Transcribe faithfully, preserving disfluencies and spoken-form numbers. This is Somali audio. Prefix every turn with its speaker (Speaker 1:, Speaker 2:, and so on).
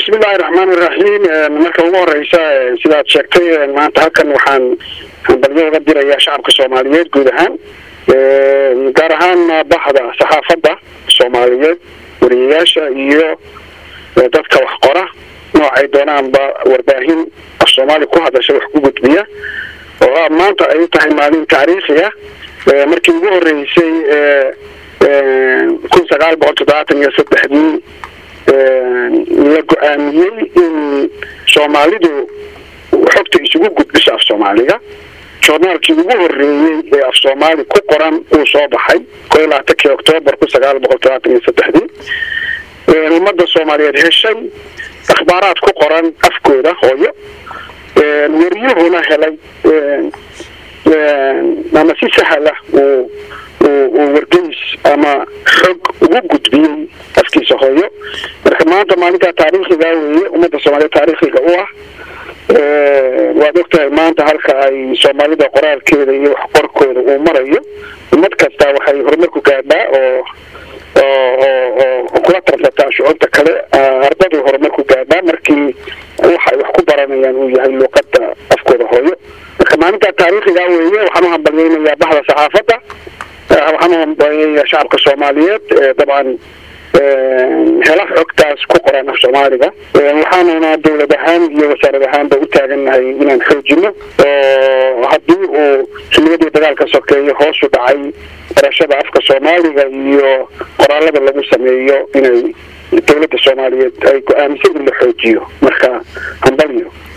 Speaker 1: بسم الله الرحمن الرحيم marka ugu horeysa sidaad sheegtay maanta halkan waxaan hambalyo uga dirayaa shacabka Soomaaliyeed guud ahaan ee gaar ahaan baxda saxaafadda Soomaaliyeed wariyaasha iyo dadka wax qora noocay doonaanba warbaahin Soomaali ku hadasha wax ku gudbiya oo maanta ay tahay maalin taariikhi ah markii ugu horeysay ee kun sagaal boqol toddobaatan iyo saddex la go'aamiyay in Soomaalidu xogta isugu gudbiso af Soomaaliga journalkii ugu horeeyay ee af Soomaali ku qoran uu soo baxay koolaatakii Oktoobar kun sagaal boqol toddobaatan iyo saddex ee ummadda Soomaaliyeed heshay akhbaaraad ku qoran afkooda hooyo ee wariyuhuna helay ee ama si sahal ah oo wargeys ama xog ugu gudbiyay afkiisa hooyo marka maanta maalinta taariikhiga weeye ummadda Soomaaliyeed taariikhiga u ah ee waad ogtahay maanta halka ay Soomaalida qoraalkeeda iyo wax qorkooda uu marayo ummad kasta waxay horumar ku gaadhaa oo oo kula tartanta shucuurta kale ardaydu horumar ku gaadhaa markii waxay wax ku baranayaan uu yahay luqadda afkooda hooyo marka maalinta taariikhiga weeye waxaan u hambalyeeynaa bahda saxaafadda waxaan hambalyeeyaa shacabka Soomaaliyeed dabcan hela xogtaas ku qoran af Soomaaliga waxaanuna dawlad ahaan iyo wasaarad ahaanba u taaganahay inaan xoojino oo haddii uu xilligii dagaalka sokeeye hoos u dhacay barashada afka Soomaaliga iyo qoraalada lagu sameeyo inay dawladda Soomaaliyeed ay go'aamisay in la xoojiyo marka hambalyo